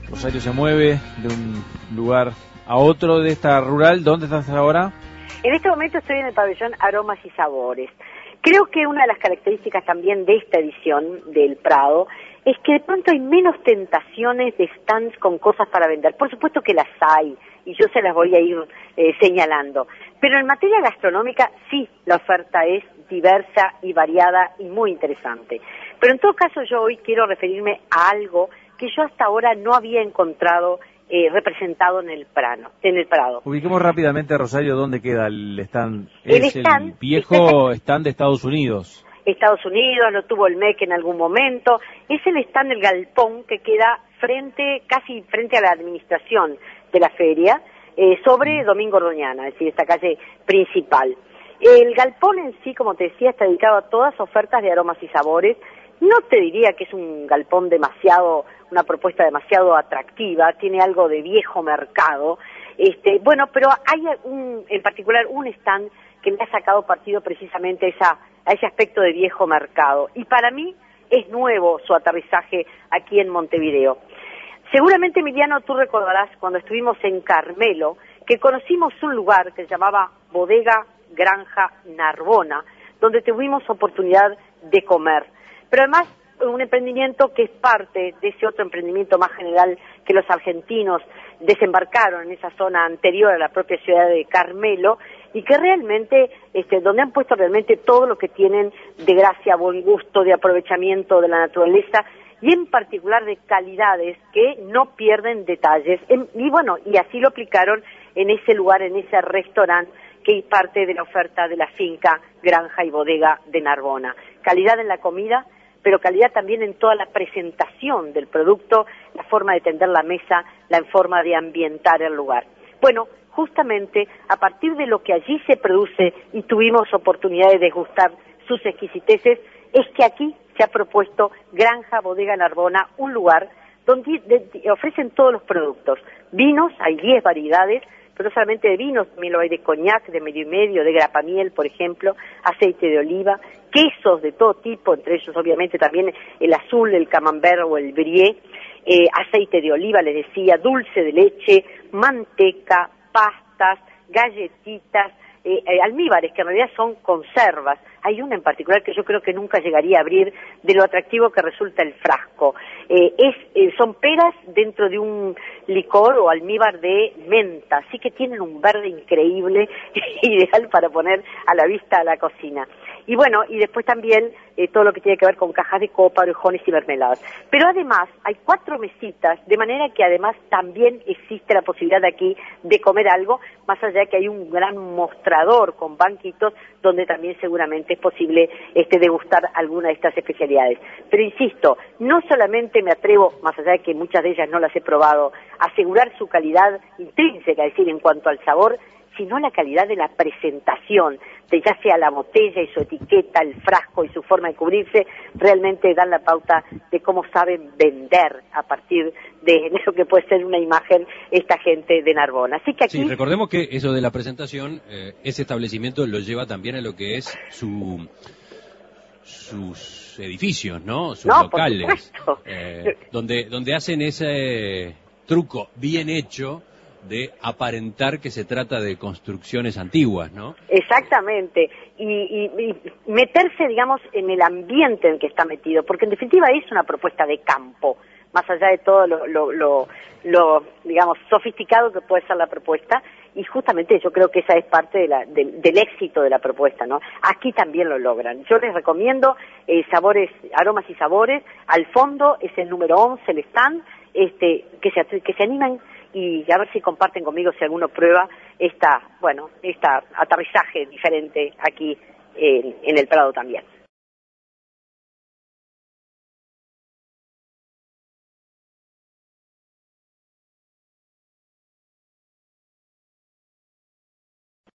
Rosario se mueve de un lugar a otro de esta rural. ¿Dónde estás ahora? En este momento estoy en el pabellón Aromas y Sabores. Creo que una de las características también de esta edición del Prado es que de pronto hay menos tentaciones de stands con cosas para vender. Por supuesto que las hay, y yo se las voy a ir señalando. Pero en materia gastronómica sí, la oferta es diversa y variada y muy interesante. Pero en todo caso yo hoy quiero referirme a algo que yo hasta ahora no había encontrado representado en el Prado. Ubiquemos rápidamente, Rosario, dónde queda el stand. El Es stand el viejo stand de Estados Unidos. Estados Unidos, lo tuvo el MEC en algún momento. Es el stand del galpón que queda casi frente a la administración de la feria, sobre Domingo Ordoñana, es decir, esta calle principal. El galpón en sí, como te decía, está dedicado a todas ofertas de aromas y sabores. No te diría que es un galpón una propuesta demasiado atractiva, tiene algo de viejo mercado, pero hay en particular un stand que le ha sacado partido precisamente a ese aspecto de viejo mercado. Y para mí es nuevo su aterrizaje aquí en Montevideo. Seguramente, Emiliano, tú recordarás cuando estuvimos en Carmelo, que conocimos un lugar que se llamaba Bodega Granja Narbona, donde tuvimos oportunidad de comer. Pero además, un emprendimiento que es parte de ese otro emprendimiento más general que los argentinos desembarcaron en esa zona anterior a la propia ciudad de Carmelo, y que realmente, donde han puesto realmente todo lo que tienen de gracia, buen gusto, de aprovechamiento de la naturaleza, y en particular de calidades que no pierden detalles. Y así lo aplicaron en ese lugar, en ese restaurante, que es parte de la oferta de la finca, granja y bodega de Narbona. Calidad en la comida, pero calidad también en toda la presentación del producto, la forma de tender la mesa, la forma de ambientar el lugar. Bueno, justamente a partir de lo que allí se produce y tuvimos oportunidad de degustar sus exquisiteces, es que aquí se ha propuesto Granja Bodega Narbona, un lugar donde ofrecen todos los productos. Vinos, hay 10 variedades, pero no solamente de vinos, también lo hay de coñac, de medio y medio, de grapamiel, por ejemplo, aceite de oliva, quesos de todo tipo, entre ellos obviamente también el azul, el camembert o el brie, aceite de oliva, les decía, dulce de leche, manteca, pastas, galletitas, almíbares, que en realidad son conservas. Hay una en particular que yo creo que nunca llegaría a abrir, de lo atractivo que resulta el frasco. Son peras dentro de un licor o almíbar de menta, así que tienen un verde increíble, ideal para poner a la vista a la cocina. Y bueno, y después también todo lo que tiene que ver con cajas de copa, orejones y mermeladas. Pero además hay 4 mesitas, de manera que además también existe la posibilidad de aquí de comer algo, más allá de que hay un gran mostrador con banquitos donde también seguramente es posible degustar alguna de estas especialidades. Pero insisto, no solamente me atrevo, más allá de que muchas de ellas no las he probado, a asegurar su calidad intrínseca, es decir, en cuanto al sabor, sino la calidad de la presentación, de ya sea la botella y su etiqueta, el frasco y su forma de cubrirse, realmente dan la pauta de cómo saben vender a partir de lo que puede ser una imagen esta gente de Narbona. Así que aquí... Sí, recordemos que eso de la presentación, ese establecimiento lo lleva también a lo que es sus edificios, ¿no? Sus locales, donde hacen ese truco bien hecho de aparentar que se trata de construcciones antiguas, ¿no? Exactamente, y meterse, digamos, en el ambiente en que está metido, porque en definitiva es una propuesta de campo, más allá de todo lo digamos, sofisticado que puede ser la propuesta, y justamente yo creo que esa es parte del éxito de la propuesta, ¿no? Aquí también lo logran. Yo les recomiendo Aromas y Sabores, al fondo es el número 11, el stand, que se animan y a ver si comparten conmigo si alguno prueba esta aterrizaje diferente aquí en el Prado también.